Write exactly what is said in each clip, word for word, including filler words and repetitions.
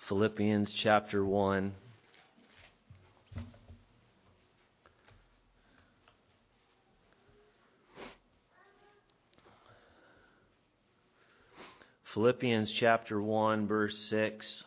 Philippians chapter one. Philippians chapter one, verse six.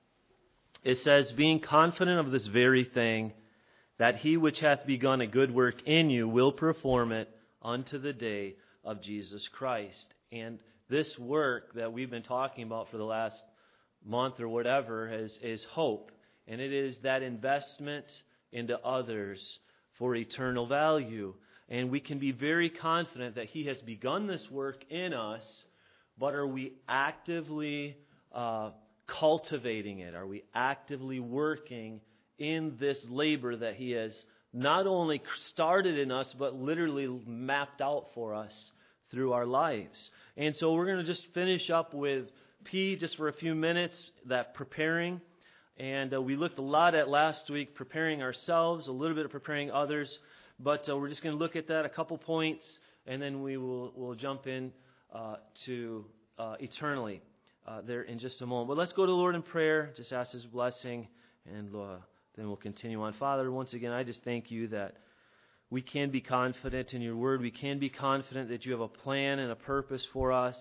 It says, being confident of this very thing, that he which hath begun a good work in you will perform it unto the day of Jesus Christ. And this work that we've been talking about for the last month or whatever is, is hope. And it is that investment into others for eternal value. And we can be very confident that he has begun this work in us, but are we actively uh, cultivating it? Are we actively working in this labor that he has not only started in us, but literally mapped out for us through our lives? And so we're going to just finish up with P just for a few minutes, that preparing. And uh, we looked a lot at last week, preparing ourselves, a little bit of preparing others. But uh, we're just going to look at that, a couple points, and then we will we'll jump in uh, to uh, eternally uh, there in just a moment. But let's go to the Lord in prayer, just ask His blessing, and uh, then we'll continue on. Father, once again, I just thank you that we can be confident in your word. We can be confident that you have a plan and a purpose for us.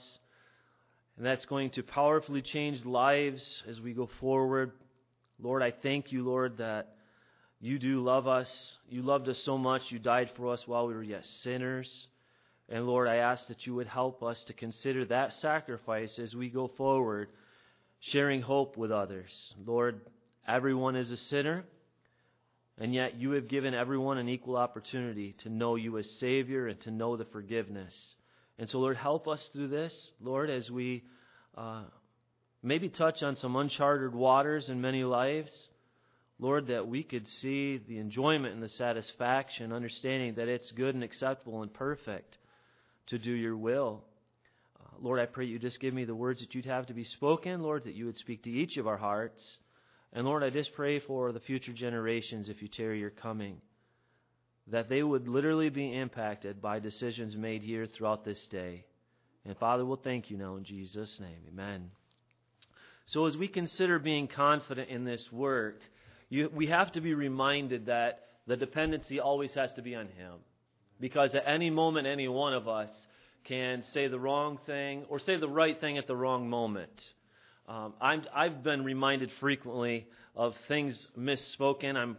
And that's going to powerfully change lives as we go forward. Lord, I thank you, Lord, that you do love us. You loved us so much. You died for us while we were yet sinners. And Lord, I ask that you would help us to consider that sacrifice as we go forward, sharing hope with others. Lord, everyone is a sinner, and yet you have given everyone an equal opportunity to know you as Savior and to know the forgiveness. And so, Lord, help us through this, Lord, as we uh, maybe touch on some uncharted waters in many lives. Lord, that we could see the enjoyment and the satisfaction, understanding that it's good and acceptable and perfect to do your will. Uh, Lord, I pray you just give me the words that you'd have to be spoken, Lord, that you would speak to each of our hearts. And Lord, I just pray for the future generations, if you tarry your coming, that they would literally be impacted by decisions made here throughout this day. And Father, we'll thank you now in Jesus' name. Amen. So as we consider being confident in this work, you, we have to be reminded that the dependency always has to be on Him. Because at any moment, any one of us can say the wrong thing or say the right thing at the wrong moment. Um, I'm, I've been reminded frequently of things misspoken. I'm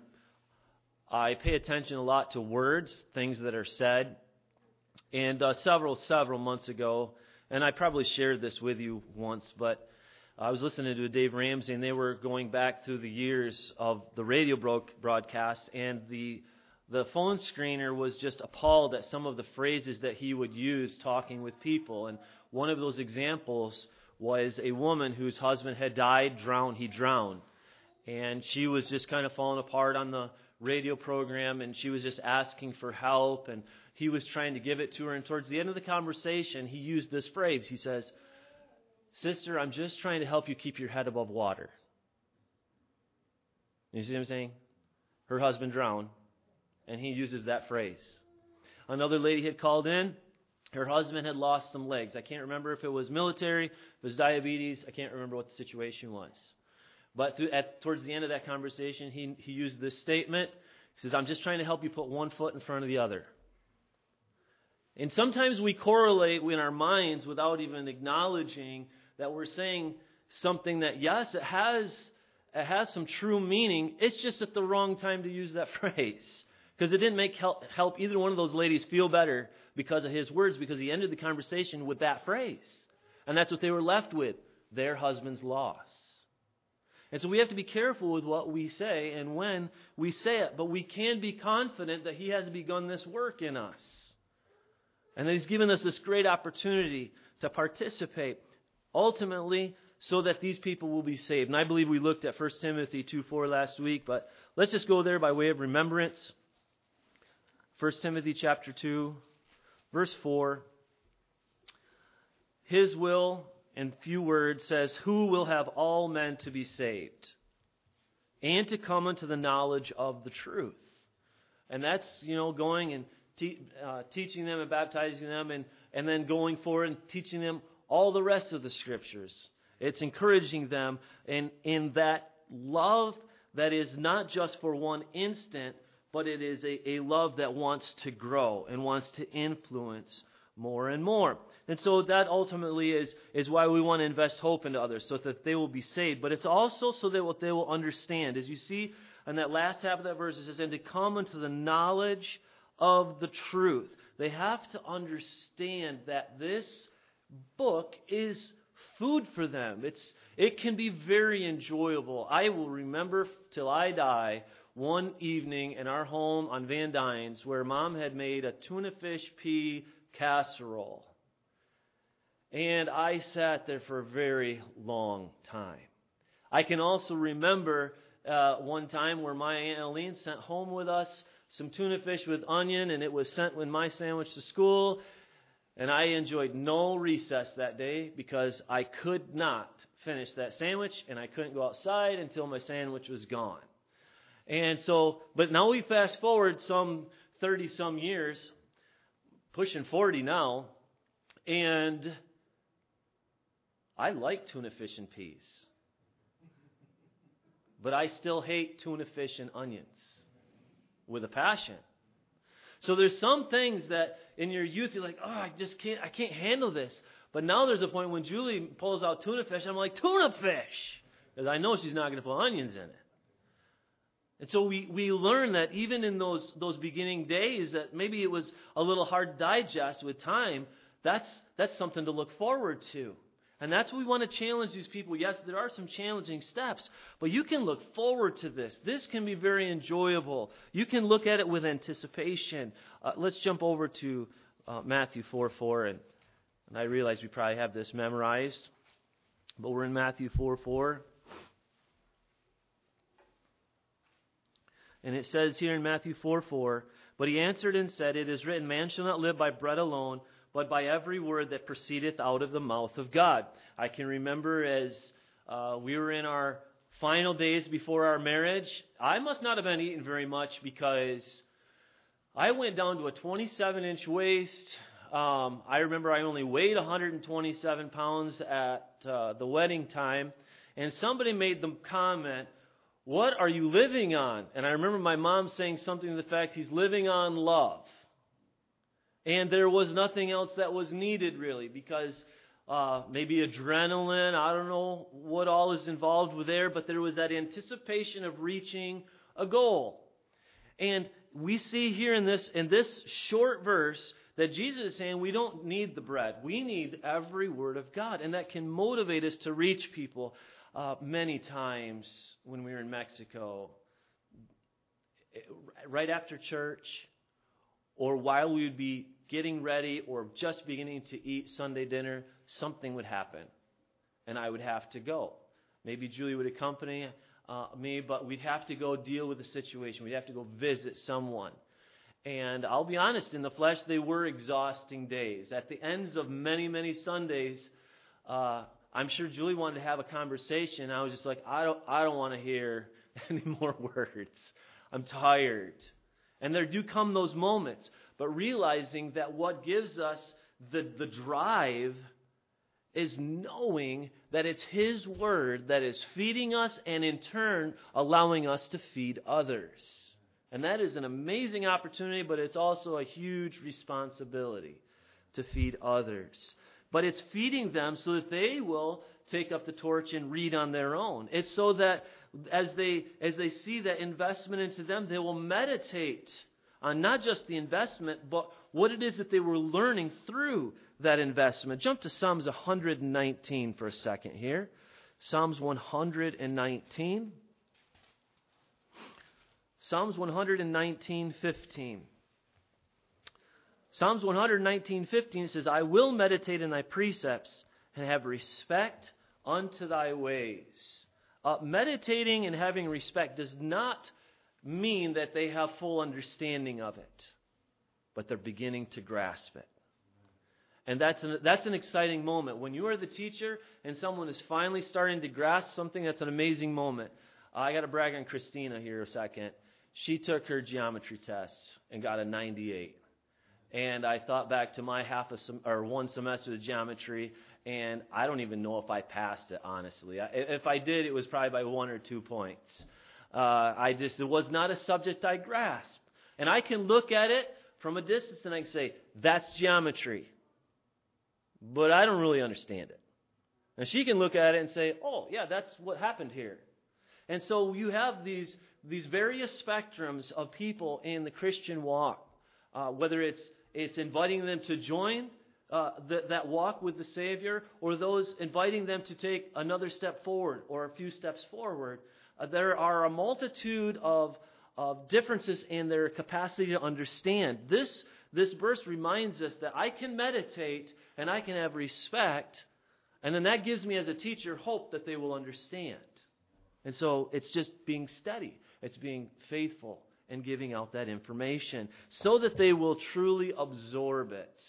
I pay attention a lot to words, things that are said. And uh, several, several months ago, and I probably shared this with you once, but I was listening to Dave Ramsey, and they were going back through the years of the radio broadcast, and the the phone screener was just appalled at some of the phrases that he would use talking with people. And one of those examples was a woman whose husband had died, drowned, he drowned. And she was just kind of falling apart on the radio program, and she was just asking for help, and he was trying to give it to her. And towards the end of the conversation, he used this phrase. He says, "Sister, I'm just trying to help you keep your head above water." You see what I'm saying? Her husband drowned, and he uses that phrase. Another lady had called in. Her husband had lost some legs. I can't remember if it was military, if it was diabetes. I can't remember what the situation was. But through, at, towards the end of that conversation, he, he used this statement. He says, "I'm just trying to help you put one foot in front of the other." And sometimes we correlate in our minds without even acknowledging that we're saying something that, yes, it has, it has some true meaning. It's just at the wrong time to use that phrase. Because it didn't make help, help either one of those ladies feel better because of his words, because he ended the conversation with that phrase. And that's what they were left with, their husband's loss. And so we have to be careful with what we say and when we say it. But we can be confident that He has begun this work in us. And that He's given us this great opportunity to participate, ultimately, so that these people will be saved. And I believe we looked at First Timothy two four last week, but let's just go there by way of remembrance. First Timothy chapter two, verse four. His will, in few words, says, "Who will have all men to be saved, and to come unto the knowledge of the truth." And that's, you know, going and te- uh, teaching them and baptizing them, and, and then going forward and teaching them all the rest of the Scriptures. It's encouraging them in, in that love that is not just for one instant, but it is a, a love that wants to grow and wants to influence more and more. And so that ultimately is, is why we want to invest hope into others, so that they will be saved. But it's also so that what they will understand. As you see in that last half of that verse, it says, and to come into the knowledge of the truth. They have to understand that this book is food for them. It's it can be very enjoyable. I will remember till I die one evening in our home on Van Dynes where Mom had made a tuna fish pea casserole. And I sat there for a very long time. I can also remember uh, one time where my Aunt Eileen sent home with us some tuna fish with onion, and it was sent with my sandwich to school. And I enjoyed no recess that day because I could not finish that sandwich, and I couldn't go outside until my sandwich was gone. And so, but now we fast forward some thirty some years, pushing forty now, and I like tuna fish and peas. But I still hate tuna fish and onions with a passion. So there's some things that in your youth you're like, oh, I just can't, I can't handle this. But now there's a point when Julie pulls out tuna fish, I'm like, tuna fish! Because I know she's not going to put onions in it. And so we, we learn that even in those, those beginning days that maybe it was a little hard to digest with time, that's, that's something to look forward to. And that's what we want to challenge these people. Yes, there are some challenging steps, but you can look forward to this. This can be very enjoyable. You can look at it with anticipation. Uh, let's jump over to uh, Matthew four four. And, and I realize we probably have this memorized, but we're in Matthew four four. And it says here in Matthew four four, but he answered and said, it is written, man shall not live by bread alone, but by every word that proceedeth out of the mouth of God. I can remember as uh, we were in our final days before our marriage, I must not have been eating very much because I went down to a twenty-seven inch waist. Um, I remember I only weighed one hundred twenty-seven pounds at uh, the wedding time, and somebody made the comment, what are you living on? And I remember my mom saying something to the fact, he's living on love. And there was nothing else that was needed really because uh, maybe adrenaline, I don't know what all is involved with there, but there was that anticipation of reaching a goal. And we see here in this in this short verse that Jesus is saying we don't need the bread. We need every word of God. And that can motivate us to reach people. Uh, many times when we were in Mexico, right after church, or while we would be getting ready or just beginning to eat Sunday dinner, something would happen. And I would have to go. Maybe Julie would accompany uh, me, but we'd have to go deal with the situation. We'd have to go visit someone. And I'll be honest, in the flesh, they were exhausting days. At the ends of many, many Sundays, uh, I'm sure Julie wanted to have a conversation. I was just like, I don't, I don't want to hear any more words. I'm tired. And there do come those moments. But realizing that what gives us the, the drive is knowing that it's His Word that is feeding us and in turn allowing us to feed others. And that is an amazing opportunity, but it's also a huge responsibility to feed others. But it's feeding them so that they will take up the torch and read on their own. It's so that as they as they see that investment into them, they will meditate on not just the investment, but what it is that they were learning through that investment. Jump to Psalms one hundred nineteen for a second here. Psalms one hundred nineteen. Psalms one hundred nineteen, fifteen. Psalms one hundred nineteen, fifteen says, I will meditate in thy precepts and have respect unto thy ways. Uh, meditating and having respect does not mean that they have full understanding of it, but they're beginning to grasp it. And that's an, that's an exciting moment. When you are the teacher and someone is finally starting to grasp something, that's an amazing moment. Uh, I got to brag on Christina here a second. She took her geometry test and got a ninety-eight. And I thought back to my half a sem- or one semester of geometry, and I don't even know if I passed it, honestly. I, if I did, it was probably by one or two points. Uh, I just, it was not a subject I grasped. And I can look at it from a distance and I can say, that's geometry. But I don't really understand it. And she can look at it and say, oh, yeah, that's what happened here. And so you have these, these various spectrums of people in the Christian walk, uh, whether it's, it's inviting them to join uh, th- that walk with the Savior, or those inviting them to take another step forward or a few steps forward. Uh, there are a multitude of, of differences in their capacity to understand. This, this verse reminds us that I can meditate and I can have respect, and then that gives me as a teacher hope that they will understand. And so it's just being steady. It's being faithful and giving out that information so that they will truly absorb it.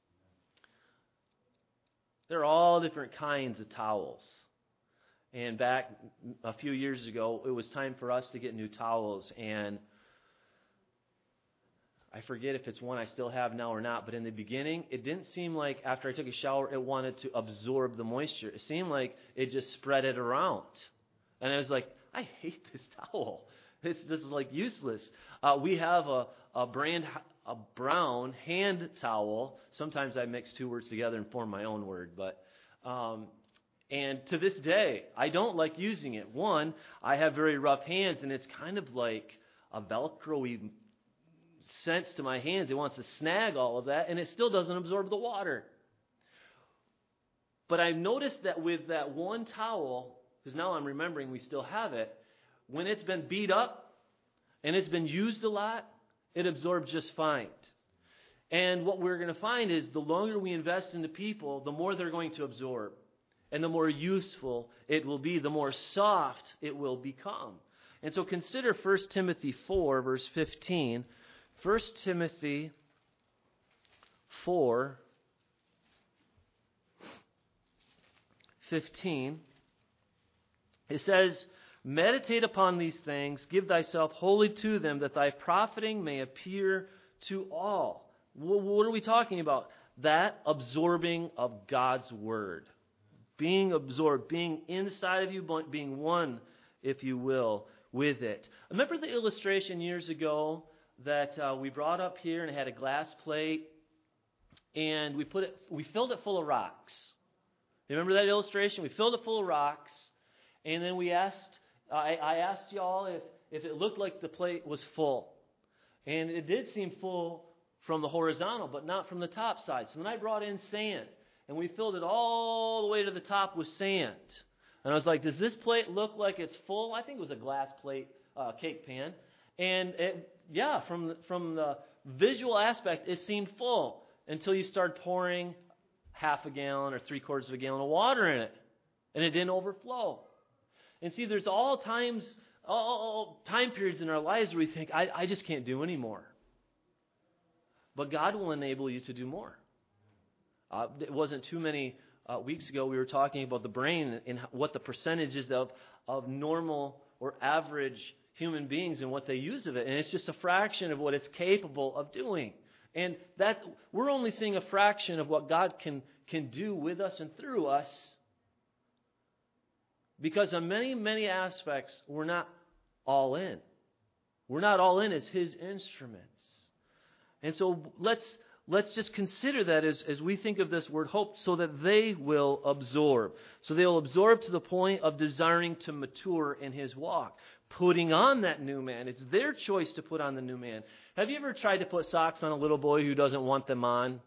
There are all different kinds of towels. And back a few years ago, it was time for us to get new towels. And I forget if it's one I still have now or not, but in the beginning, it didn't seem like after I took a shower, it wanted to absorb the moisture. It seemed like it just spread it around. And I was like, I hate this towel. It's just like useless. Uh, we have a, a brand, a brown hand towel. Sometimes I mix two words together and form my own word. But um, and to this day, I don't like using it. One, I have very rough hands, and it's kind of like a Velcro-y sense to my hands. It wants to snag all of that, and it still doesn't absorb the water. But I've noticed that with that one towel, because now I'm remembering we still have it, when it's been beat up and it's been used a lot, it absorbs just fine. And what we're going to find is the longer we invest into people, the more they're going to absorb. And the more useful it will be, the more soft it will become. And so consider First Timothy four, verse fifteen. First Timothy four, fifteen. It says, meditate upon these things, give thyself wholly to them, that thy profiting may appear to all. What are we talking about? That absorbing of God's Word. Being absorbed, being inside of you, being one, if you will, with it. Remember the illustration years ago that uh, we brought up here, and it had a glass plate, and we put it, we filled it full of rocks. You remember that illustration? We filled it full of rocks. And then we asked, I, I asked y'all if, if it looked like the plate was full. And it did seem full from the horizontal, but not from the top side. So then I brought in sand, and we filled it all the way to the top with sand. And I was like, does this plate look like it's full? I think it was a glass plate, uh, cake pan. And it, yeah, from the, from the visual aspect, it seemed full until you started pouring half a gallon or three quarters of a gallon of water in it. And it didn't overflow. And see, there's all times, all time periods in our lives where we think, I, I just can't do any more. But God will enable you to do more. Uh, it wasn't too many uh, weeks ago we were talking about the brain and what the percentage is of, of normal or average human beings and what they use of it. And it's just a fraction of what it's capable of doing. And that we're only seeing a fraction of what God can, can do with us and through us. Because on many, many aspects, we're not all in. We're not all in as His instruments. And so let's let's just consider that as, as we think of this word hope, so that they will absorb. So they'll absorb to the point of desiring to mature in His walk. Putting on that new man. It's their choice to put on the new man. Have you ever tried to put socks on a little boy who doesn't want them on?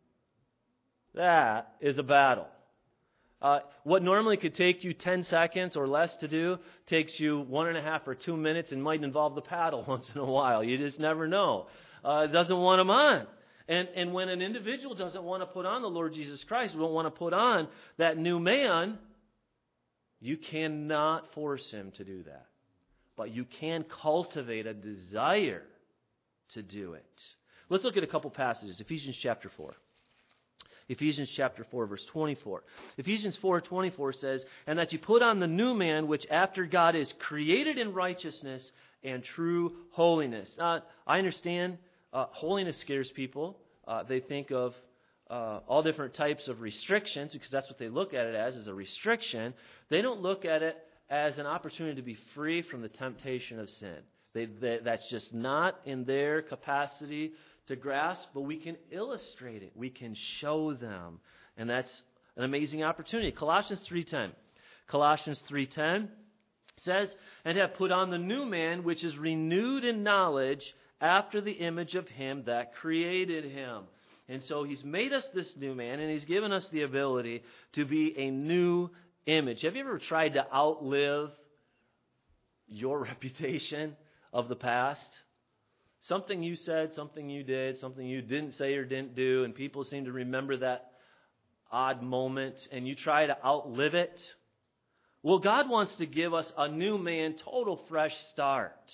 That is a battle. Uh, what normally could take you ten seconds or less to do takes you one and a half or two minutes and might involve the paddle once in a while. You just never know. Uh, doesn't want them on. And, and when an individual doesn't want to put on the Lord Jesus Christ, don't want to put on that new man, you cannot force him to do that. But you can cultivate a desire to do it. Let's look at a couple passages. Ephesians chapter four. Ephesians chapter four, verse twenty-four. Ephesians four twenty-four says, and that you put on the new man, which after God is created in righteousness and true holiness. Uh, I understand uh, holiness scares people. Uh, they think of uh, all different types of restrictions, because that's what they look at it as, is a restriction. They don't look at it as an opportunity to be free from the temptation of sin. They, they, that's just not in their capacity to grasp, but we can illustrate it. We can show them. And that's an amazing opportunity. Colossians three ten. Colossians three ten says, "And have put on the new man, which is renewed in knowledge after the image of him that created him." And so he's made us this new man, and he's given us the ability to be a new image. Have you ever tried to outlive your reputation of the past? Something you said, something you did, something you didn't say or didn't do, and people seem to remember that odd moment, and you try to outlive it. Well, God wants to give us a new man, total fresh start,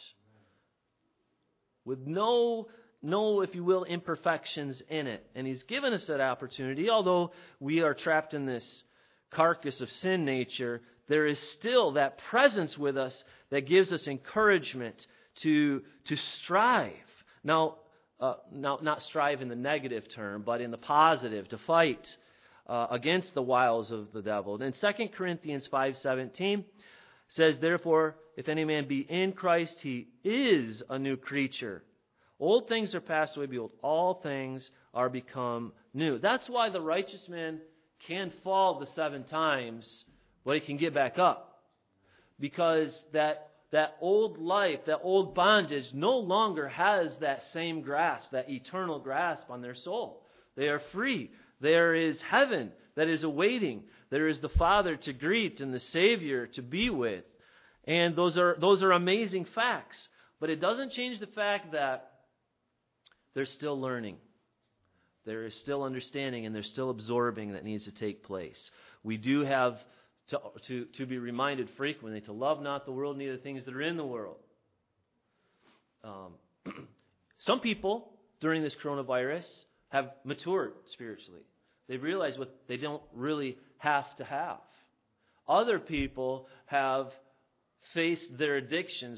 with no, no, if you will, imperfections in it. And he's given us that opportunity. Although we are trapped in this carcass of sin nature, there is still that presence with us that gives us encouragement to, to strive. Now, uh, now, not strive in the negative term, but in the positive, to fight uh, against the wiles of the devil. And Second Corinthians five seventeen says, "Therefore, if any man be in Christ, he is a new creature. Old things are passed away, behold, all things are become new." That's why the righteous man can fall the seven times, but he can get back up. Because that, that old life, that old bondage no longer has that same grasp, that eternal grasp on their soul. They are free. There is heaven that is awaiting. There is the Father to greet and the Savior to be with. And those are those are amazing facts. But it doesn't change the fact that they're still learning. There is still understanding, and there's still absorbing that needs to take place. We do have to, to, to be reminded frequently to love not the world, neither the things that are in the world. Um, some people during this coronavirus have matured spiritually. They've realized what they don't really have to have. Other people have faced their addictions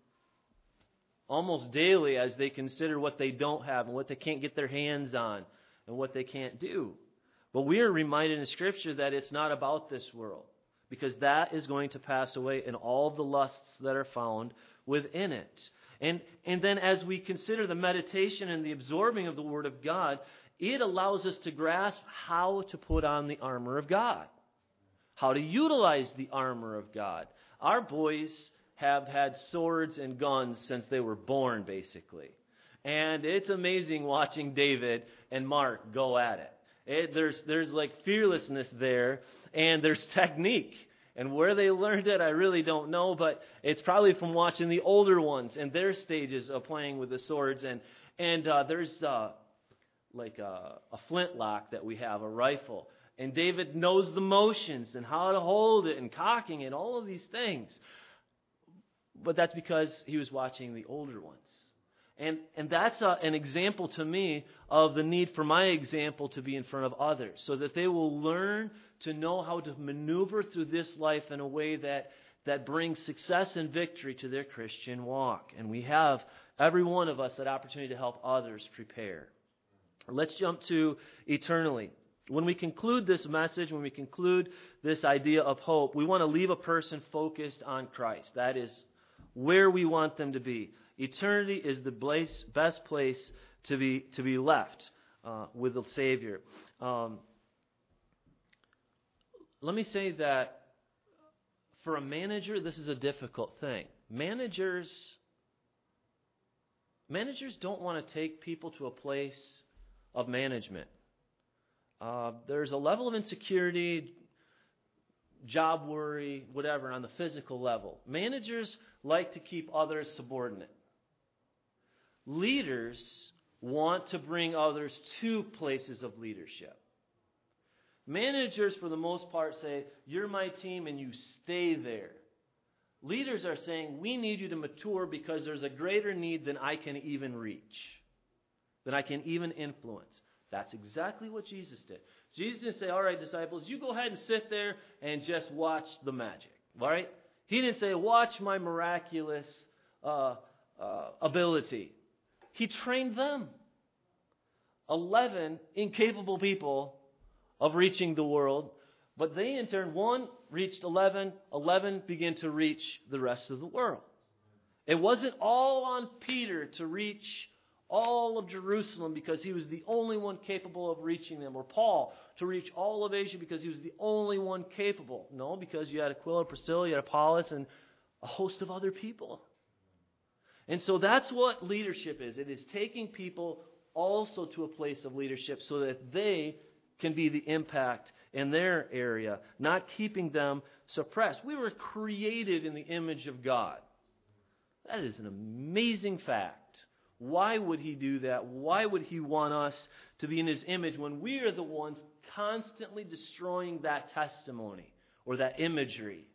almost daily as they consider what they don't have and what they can't get their hands on and what they can't do. But we are reminded in Scripture that it's not about this world, because that is going to pass away and all of the lusts that are found within it. And, and then as we consider the meditation and the absorbing of the Word of God, it allows us to grasp how to put on the armor of God, how to utilize the armor of God. Our boys have had swords and guns since they were born, basically. And it's amazing watching David and Mark go at it. it there's, there's like fearlessness there, and there's technique. And where they learned it, I really don't know, but it's probably from watching the older ones and their stages of playing with the swords. And, and uh, there's uh, like a, a flintlock that we have, a rifle. And David knows the motions and how to hold it and cocking it, all of these things. But that's because he was watching the older ones. And and that's a, an example to me of the need for my example to be in front of others, so that they will learn to know how to maneuver through this life in a way that, that brings success and victory to their Christian walk. And we have, every one of us, that opportunity to help others prepare. Let's jump to eternally. When we conclude this message, when we conclude this idea of hope, we want to leave a person focused on Christ. That is where we want them to be. Eternity is the place, best place to be to be left uh, with the Savior. Um, let me say that for a manager, this is a difficult thing. Managers, managers don't want to take people to a place of management. Uh, there's a level of insecurity, job worry, whatever, on the physical level. Managers like to keep others subordinate. Leaders want to bring others to places of leadership. Managers, for the most part, say, "You're my team and you stay there." Leaders are saying, "We need you to mature because there's a greater need than I can even reach, than I can even influence." That's exactly what Jesus did. Jesus didn't say, "All right, disciples, you go ahead and sit there and just watch the magic." All right? He didn't say, "Watch my miraculous uh, uh, ability." He trained them. eleven incapable people of reaching the world. But they in turn, one reached eleven, eleven began to reach the rest of the world. It wasn't all on Peter to reach all of Jerusalem because he was the only one capable of reaching them, or Paul to reach all of Asia because he was the only one capable. No, because you had Aquila, Priscilla, you had Apollos, and a host of other people. And so that's what leadership is. It is taking people also to a place of leadership so that they can be the impact in their area, not keeping them suppressed. We were created in the image of God. That is an amazing fact. Why would He do that? Why would He want us to be in His image when we are the ones constantly destroying that testimony or that imagery,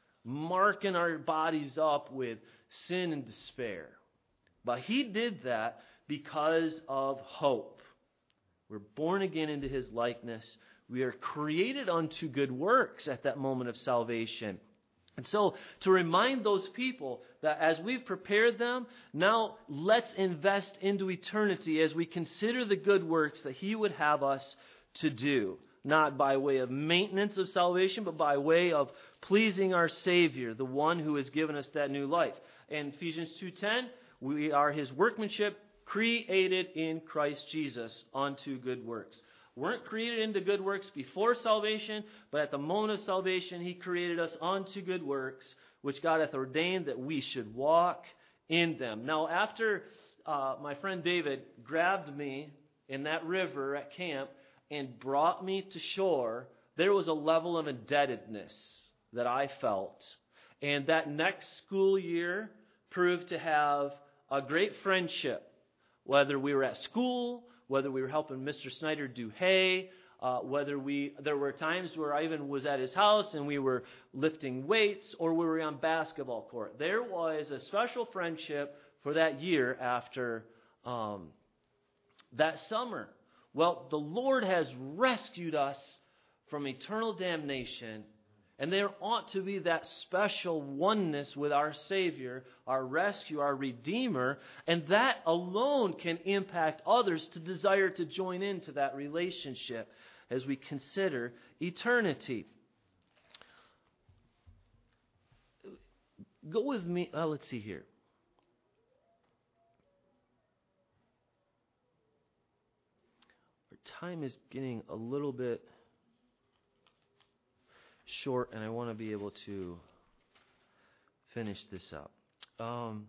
marking our bodies up with sin and despair? But He did that because of hope. We're born again into His likeness. We are created unto good works at that moment of salvation. And so, to remind those people that as we've prepared them, now let's invest into eternity as we consider the good works that He would have us to do. Not by way of maintenance of salvation, but by way of pleasing our Savior, the one who has given us that new life. In Ephesians two ten, we are His workmanship, created in Christ Jesus unto good works. Weren't created into good works before salvation, but at the moment of salvation, He created us unto good works, which God hath ordained that we should walk in them. Now, after uh, my friend David grabbed me in that river at camp and brought me to shore, there was a level of indebtedness that I felt. And that next school year proved to have a great friendship, whether we were at school, whether we were helping Mister Snyder do hay, uh, whether we, there were times where I even was at his house and we were lifting weights, or we were on basketball court. There was a special friendship for that year after um, that summer. Well, the Lord has rescued us from eternal damnation, and there ought to be that special oneness with our Savior, our rescue, our Redeemer, and that alone can impact others to desire to join into that relationship as we consider eternity. Go with me, uh, let's see here. Our time is getting a little bit short, and I want to be able to finish this up. Um,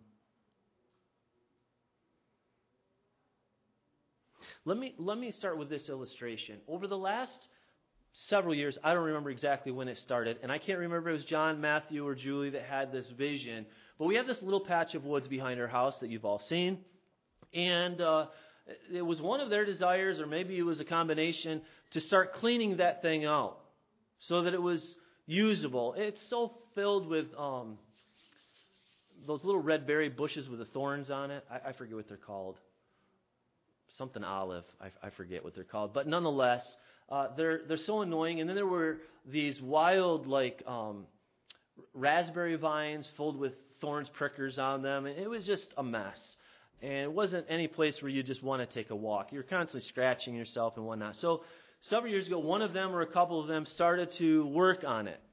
let me let me start with this illustration. Over the last several years, I don't remember exactly when it started, and I can't remember if it was John, Matthew, or Julie that had this vision, but we have this little patch of woods behind our house that you've all seen, and uh, it was one of their desires, or maybe it was a combination, to start cleaning that thing out, so that it was usable. It's so filled with um, those little red berry bushes with the thorns on it. I, I forget what they're called. Something olive. I, I forget what they're called. But nonetheless, uh, they're they're so annoying. And then there were these wild, like um, raspberry vines filled with thorns, prickers on them. And it was just a mess. And it wasn't any place where you just want to take a walk. You're constantly scratching yourself and whatnot. So several years ago, one of them or a couple of them started to work on it.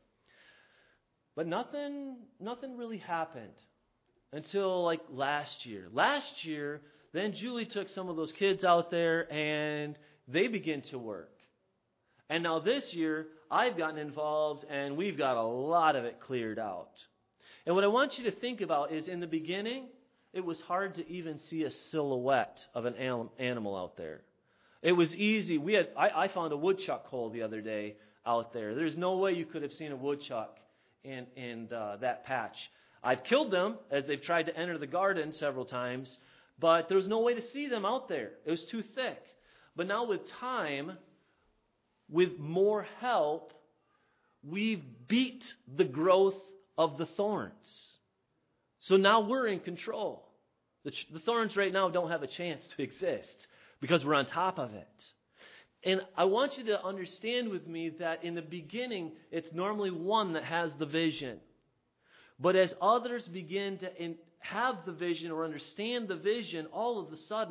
But nothing nothing really happened until like last year. Last year, then Julie took some of those kids out there and they began to work. And now this year, I've gotten involved and we've got a lot of it cleared out. And what I want you to think about is in the beginning, it was hard to even see a silhouette of an animal out there. It was easy. We had I, I found a woodchuck hole the other day out there. There's no way you could have seen a woodchuck in, in uh, that patch. I've killed them as they've tried to enter the garden several times, but there was no way to see them out there. It was too thick. But now with time, with more help, we've beat the growth of the thorns. So now we're in control. The, the thorns right now don't have a chance to exist, because we're on top of it. And I want you to understand with me that in the beginning, it's normally one that has the vision. But as others begin to in, have the vision or understand the vision, all of a sudden,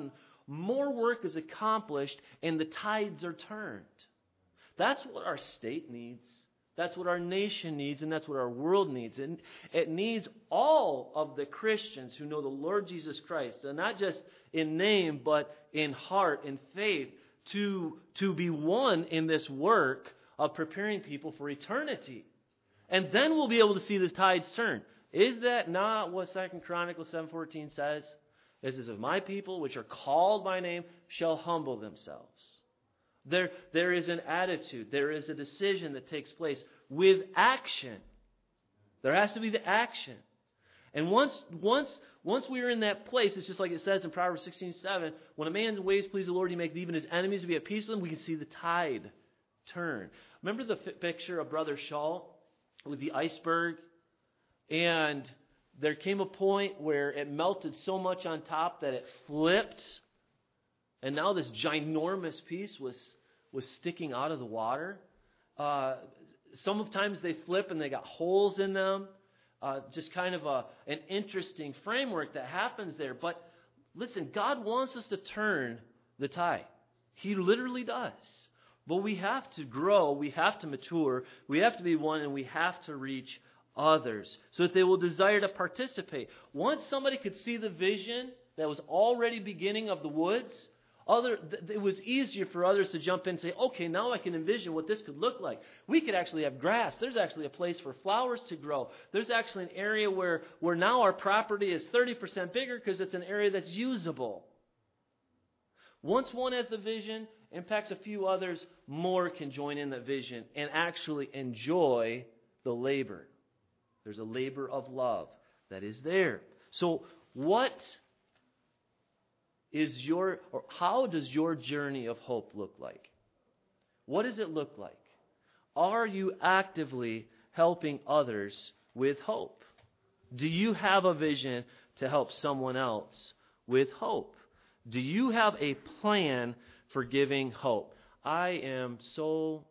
more work is accomplished and the tides are turned. That's what our state needs. That's what our nation needs, and that's what our world needs. And it needs all of the Christians who know the Lord Jesus Christ, and not just in name, but in heart and faith, to, to be one in this work of preparing people for eternity. And then we'll be able to see the tides turn. Is that not what Second Chronicles seven fourteen says? It says, if my people, which are called by name, shall humble themselves. There, there is an attitude, there is a decision that takes place with action. There has to be the action. And once, once, once we are in that place, it's just like it says in Proverbs sixteen seven, when a man's ways please the Lord, he makes even his enemies to be at peace with him, we can see the tide turn. Remember the f- picture of Brother Shaw with the iceberg? And there came a point where it melted so much on top that it flipped. And now this ginormous piece was, was sticking out of the water. Uh, sometimes they flip and they got holes in them. Uh, just kind of a, an interesting framework that happens there. But listen, God wants us to turn the tide. He literally does. But we have to grow, we have to mature, we have to be one, and we have to reach others so that they will desire to participate. Once somebody could see the vision that was already beginning of the woods, Other, th- it was easier for others to jump in and say, okay, now I can envision what this could look like. We could actually have grass. There's actually a place for flowers to grow. There's actually an area where, where now our property is thirty percent bigger because it's an area that's usable. Once one has the vision, impacts a few others, more can join in the vision and actually enjoy the labor. There's a labor of love that is there. So what is your, or how does your journey of hope look like? What does it look like? Are you actively helping others with hope? Do you have a vision to help someone else with hope? Do you have a plan for giving hope? I am so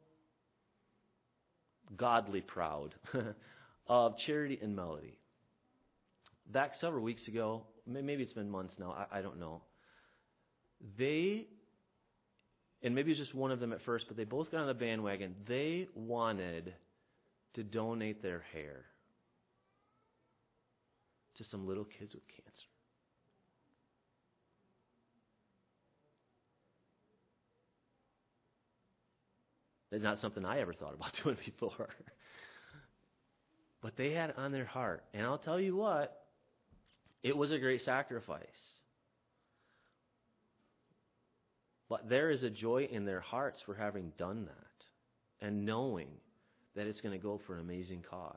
godly proud of Charity and Melody. Back several weeks ago, maybe it's been months now, I, I don't know. They, and maybe it's just one of them at first, but they both got on the bandwagon. They wanted to donate their hair to some little kids with cancer. That's not something I ever thought about doing before. But they had it on their heart. And I'll tell you what, it was a great sacrifice. But there is a joy in their hearts for having done that and knowing that it's going to go for an amazing cause.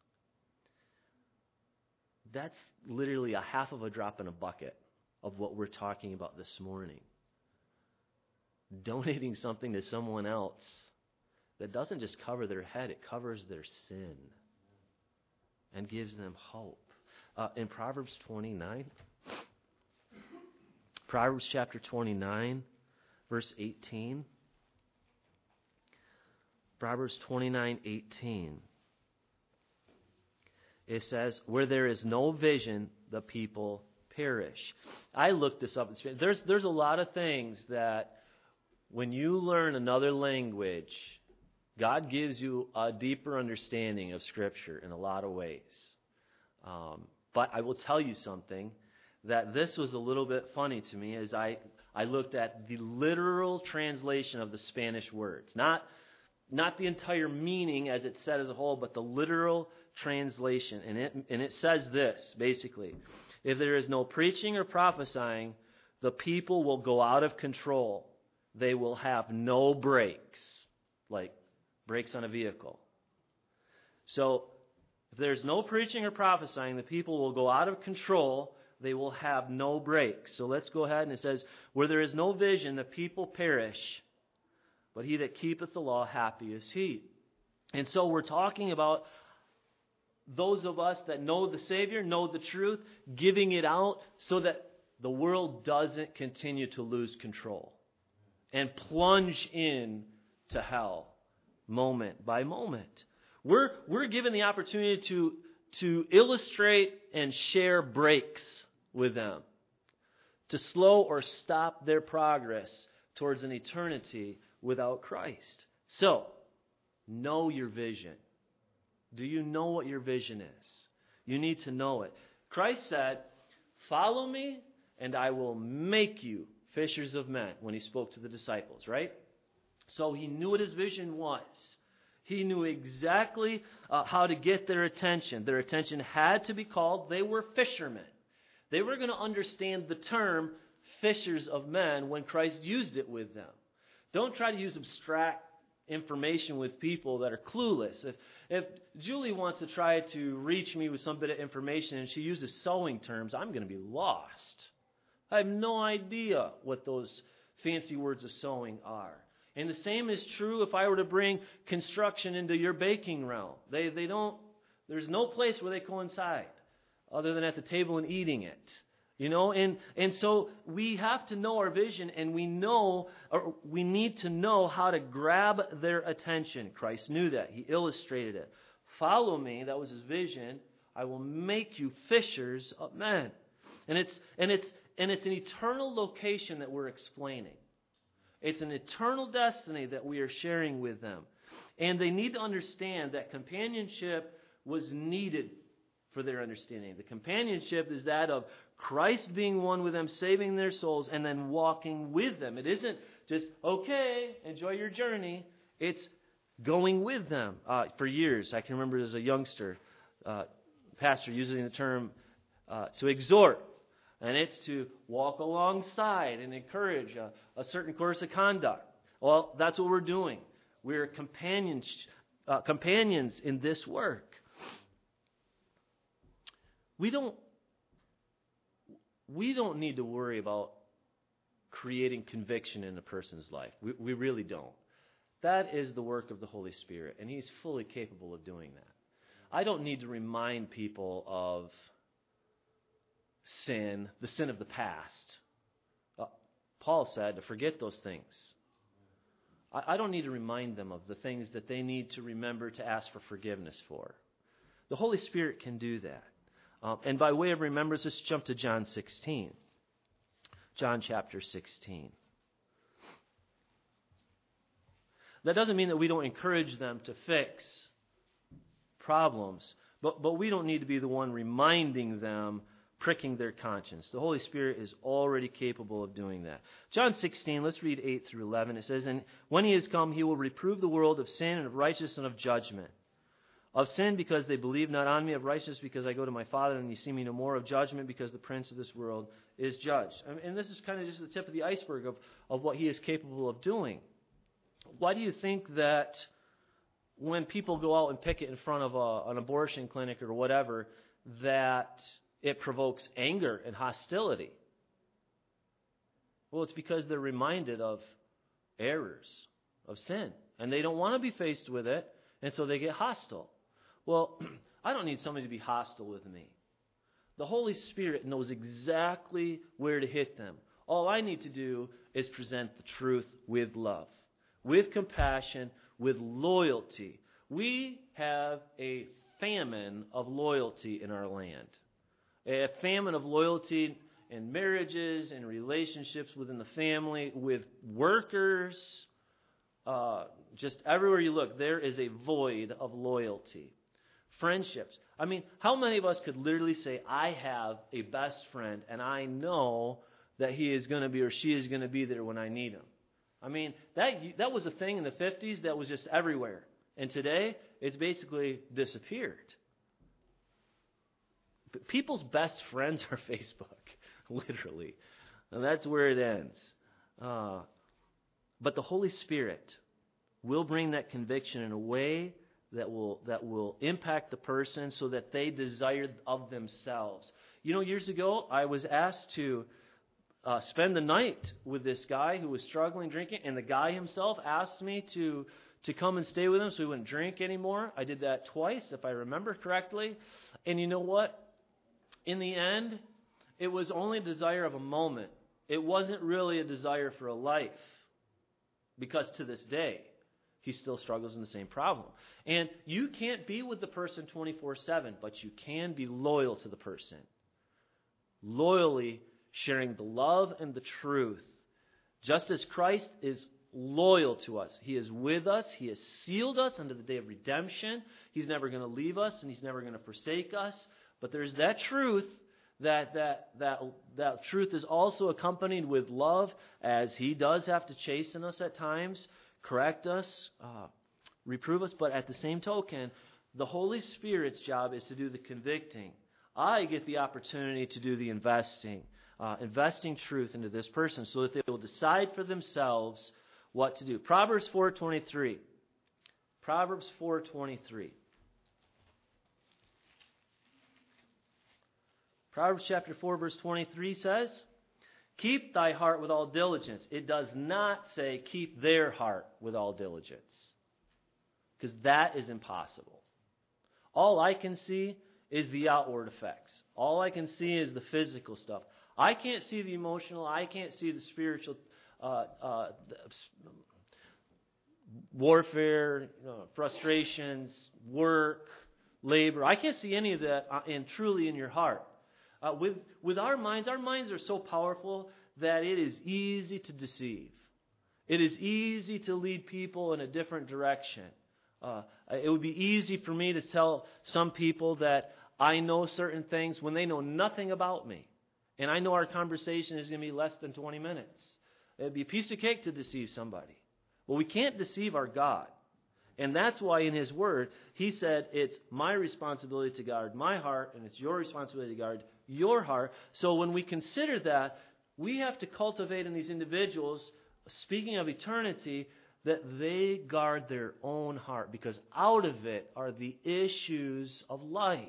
That's literally a half of a drop in a bucket of what we're talking about this morning. Donating something to someone else that doesn't just cover their head, it covers their sin and gives them hope. Uh, in Proverbs twenty-nine, Proverbs chapter twenty-nine, verse eighteen. Proverbs twenty-nine eighteen. It says, where there is no vision, the people perish. I looked this up. There's, there's a lot of things that when you learn another language, God gives you a deeper understanding of Scripture in a lot of ways. Um, but I will tell you something, that this was a little bit funny to me as I, I looked at the literal translation of the Spanish words. Not, not the entire meaning as it said as a whole, but the literal translation. And it, and it says this, basically. If there is no preaching or prophesying, the people will go out of control. They will have no brakes, like brakes on a vehicle. So, if there's no preaching or prophesying, the people will go out of control. They will have no brakes. So let's go ahead and it says, where there is no vision, the people perish. But he that keepeth the law, happy is he. And so we're talking about those of us that know the Savior, know the truth, giving it out so that the world doesn't continue to lose control and plunge in to hell moment by moment. We're, we're given the opportunity to, to illustrate and share breaks with them. to slow or stop their progress towards an eternity without Christ. So, know your vision. Do you know what your vision is? You need to know it. Christ said, "Follow me, and I will make you fishers of men," when he spoke to the disciples, right? So he knew what his vision was. He knew exactly uh, how to get their attention. Their attention had to be called. They were fishermen. They were going to understand the term fishers of men when Christ used it with them. Don't try to use abstract information with people that are clueless. If, if Julie wants to try to reach me with some bit of information and she uses sewing terms, I'm going to be lost. I have no idea what those fancy words of sewing are. And the same is true if I were to bring construction into your baking realm. They they don't. There's no place where they coincide other than at the table and eating it. You know, and, and so we have to know our vision, and we know, or we need to know how to grab their attention. Christ knew that. He illustrated it. Follow me, that was his vision. I will make you fishers of men. And it's and it's and it's an eternal location that we're explaining. It's an eternal destiny that we are sharing with them. And they need to understand that companionship was needed for their understanding. The companionship is that of Christ being one with them, saving their souls, and then walking with them. It isn't just, okay, enjoy your journey. It's going with them. Uh, for years, I can remember as a youngster, uh, pastor using the term uh, to exhort. And it's to walk alongside and encourage a, a certain course of conduct. Well, that's what we're doing. We're companions, uh, companions in this work. We don't, we don't need to worry about creating conviction in a person's life. We, we really don't. That is the work of the Holy Spirit, and He's fully capable of doing that. I don't need to remind people of sin, the sin of the past. Uh, Paul said to forget those things. I, I don't need to remind them of the things that they need to remember to ask for forgiveness for. The Holy Spirit can do that. Um, and by way of remembrance, let's jump to John sixteen. John chapter sixteen. That doesn't mean that we don't encourage them to fix problems, but, but we don't need to be the one reminding them, pricking their conscience. The Holy Spirit is already capable of doing that. John sixteen, let's read eight through eleven. It says, "And when He is come, He will reprove the world of sin and of righteousness and of judgment. Of sin, because they believe not on me. Of righteousness, because I go to my Father, and you see me no more. Of judgment, because the prince of this world is judged." And this is kind of just the tip of the iceberg of, of what He is capable of doing. Why do you think that when people go out and picket in front of a, an abortion clinic or whatever, that it provokes anger and hostility? Well, it's because they're reminded of errors, of sin. And they don't want to be faced with it, and so they get hostile. Well, I don't need somebody to be hostile with me. The Holy Spirit knows exactly where to hit them. All I need to do is present the truth with love, with compassion, with loyalty. We have a famine of loyalty in our land. A famine of loyalty in marriages, in relationships within the family, with workers. Uh, just everywhere you look, there is a void of loyalty. Friendships. I mean, how many of us could literally say, I have a best friend, and I know that he is going to be or she is going to be there when I need him? I mean, that that was a thing in the fifties that was just everywhere. And today, it's basically disappeared. But people's best friends are Facebook, literally. And that's where it ends. Uh, but the Holy Spirit will bring that conviction in a way that will that will impact the person so that they desire of themselves. You know, years ago, I was asked to uh, spend the night with this guy who was struggling drinking, and the guy himself asked me to to come and stay with him so he wouldn't drink anymore. I did that twice, if I remember correctly. And you know what? In the end, it was only a desire of a moment. It wasn't really a desire for a life. Because to this day, he still struggles in the same problem. And you can't be with the person twenty-four seven, but you can be loyal to the person. Loyally sharing the love and the truth. Just as Christ is loyal to us. He is with us. He has sealed us unto the day of redemption. He's never going to leave us and He's never going to forsake us. But there's that truth, that, that, that, that truth is also accompanied with love, as He does have to chasten us at times, correct us, uh, reprove us. But at the same token, the Holy Spirit's job is to do the convicting. I get the opportunity to do the investing, uh, investing truth into this person so that they will decide for themselves what to do. Proverbs four twenty-three. Proverbs four twenty-three. Proverbs chapter four verse twenty-three says, keep thy heart with all diligence. It does not say keep their heart with all diligence, because that is impossible. All I can see is the outward effects. All I can see is the physical stuff. I can't see the emotional. I can't see the spiritual uh, uh, warfare, you know, frustrations, work, labor. I can't see any of that in truly in your heart. Uh, with with our minds, our minds are so powerful that it is easy to deceive. It is easy to lead people in a different direction. Uh, it would be easy for me to tell some people that I know certain things when they know nothing about me. And I know our conversation is going to be less than twenty minutes. It would be a piece of cake to deceive somebody. But we can't deceive our God. And that's why in His Word, He said it's my responsibility to guard my heart, and it's your responsibility to guard your heart. So when we consider that, we have to cultivate in these individuals, speaking of eternity, that they guard their own heart, because out of it are the issues of life.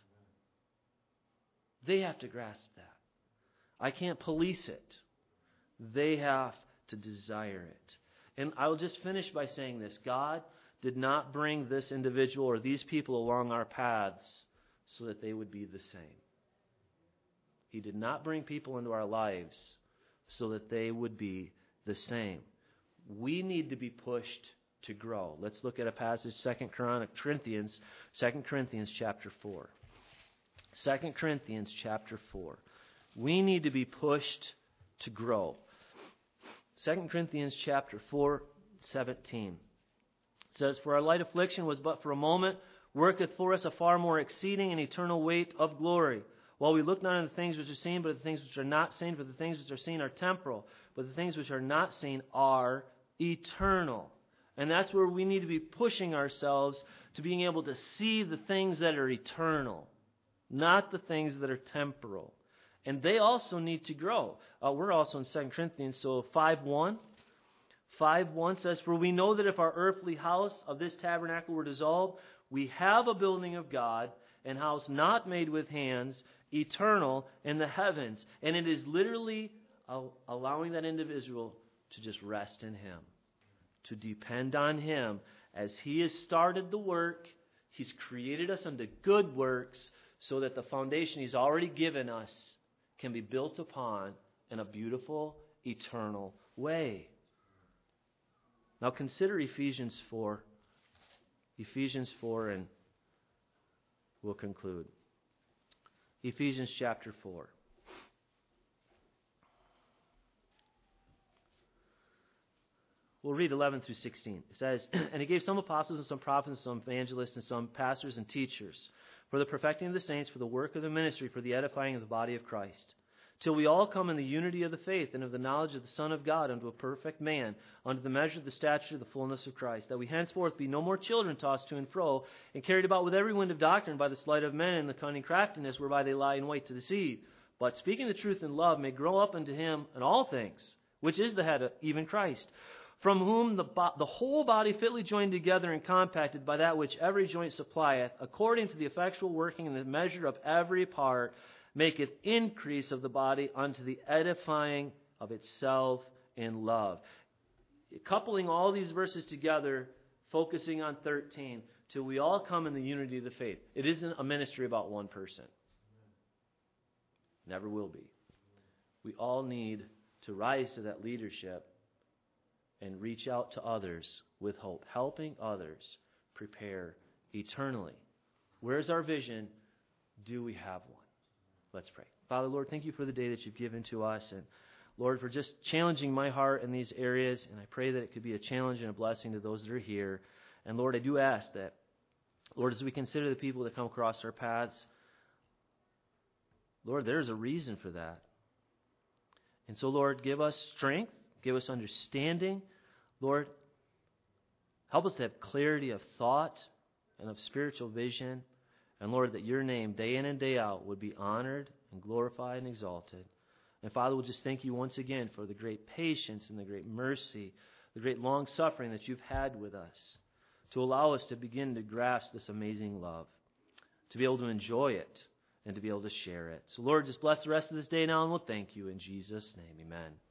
They have to grasp that. I can't police it. They have to desire it. And I will just finish by saying this. God did not bring this individual or these people along our paths so that they would be the same. He did not bring people into our lives so that they would be the same. We need to be pushed to grow. Let's look at a passage, Second Corinthians, Second Corinthians chapter four. Second Corinthians chapter four. We need to be pushed to grow. Second Corinthians chapter four, seventeen. It says, for our light affliction was but for a moment, worketh for us a far more exceeding and eternal weight of glory. While we look not on the things which are seen, but the things which are not seen, for the things which are seen are temporal, but the things which are not seen are eternal. And that's where we need to be pushing ourselves to being able to see the things that are eternal, not the things that are temporal. And they also need to grow. Uh, we're also in Second Corinthians, so five one. five one says, for we know that if our earthly house of this tabernacle were dissolved, we have a building of God, an house not made with hands, eternal in the heavens. And it is literally allowing that individual to just rest in Him, to depend on Him. As He has started the work, He's created us unto good works so that the foundation He's already given us can be built upon in a beautiful, eternal way. Now consider Ephesians four. Ephesians four, and we'll conclude. Ephesians chapter four. We'll read eleven through sixteen. It says, and He gave some apostles and some prophets and some evangelists and some pastors and teachers for the perfecting of the saints, for the work of the ministry, for the edifying of the body of Christ, till we all come in the unity of the faith and of the knowledge of the Son of God, unto a perfect man, unto the measure of the stature of the fullness of Christ, that we henceforth be no more children tossed to and fro, and carried about with every wind of doctrine by the sleight of men and the cunning craftiness whereby they lie in wait to deceive. But speaking the truth in love may grow up unto Him in all things, which is the head, even Christ, from whom the, bo- the whole body fitly joined together and compacted by that which every joint supplieth, according to the effectual working in the measure of every part, maketh increase of the body unto the edifying of itself in love. Coupling all these verses together, focusing on thirteen, till we all come in the unity of the faith. It isn't a ministry about one person. Never will be. We all need to rise to that leadership and reach out to others with hope, helping others prepare eternally. Where's our vision? Do we have one? Let's pray. Father, Lord, thank you for the day that you've given to us. And Lord, for just challenging my heart in these areas. And I pray that it could be a challenge and a blessing to those that are here. And Lord, I do ask that, Lord, as we consider the people that come across our paths, Lord, there's a reason for that. And so, Lord, give us strength, give us understanding. Lord, help us to have clarity of thought and of spiritual vision. And Lord, that your name day in and day out would be honored and glorified and exalted. And Father, we'll just thank you once again for the great patience and the great mercy, the great long suffering that you've had with us to allow us to begin to grasp this amazing love, to be able to enjoy it and to be able to share it. So Lord, just bless the rest of this day now, and we'll thank you in Jesus' name. Amen.